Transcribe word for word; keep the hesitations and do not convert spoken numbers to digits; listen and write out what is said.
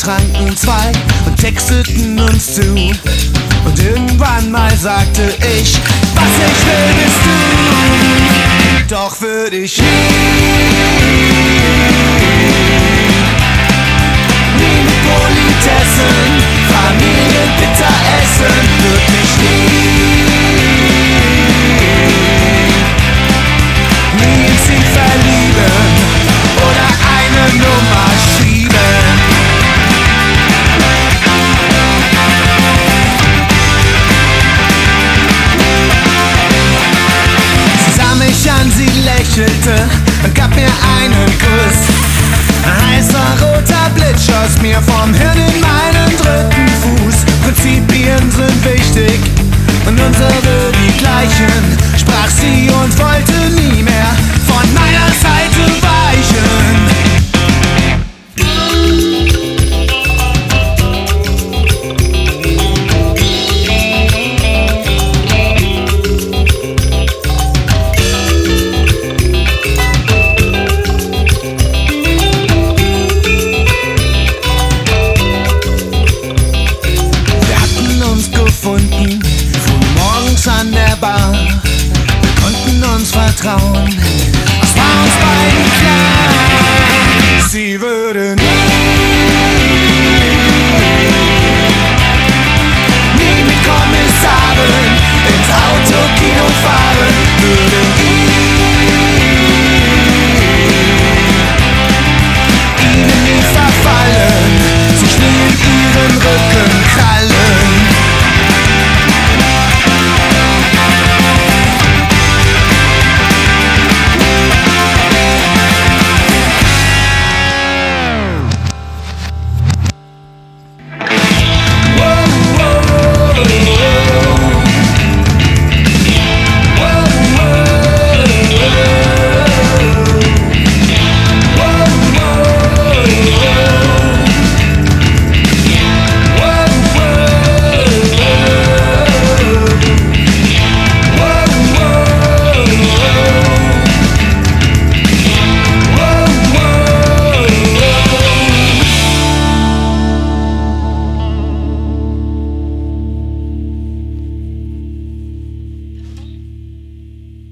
tranken zwei und texteten uns zu. Und irgendwann mal sagte ich, was ich will bist du. Doch würd ich nie, nie mit Politessen Familienpizza essen, würd mich nie, nie in sie verlieben oder eine Nummer schieben. Sie sah mich an, sie lächelte und gab mir einen Kuss. Ein heißer roter Blitz schoss mir vom Hirn in meinen dritten Fuß. Prinzipien sind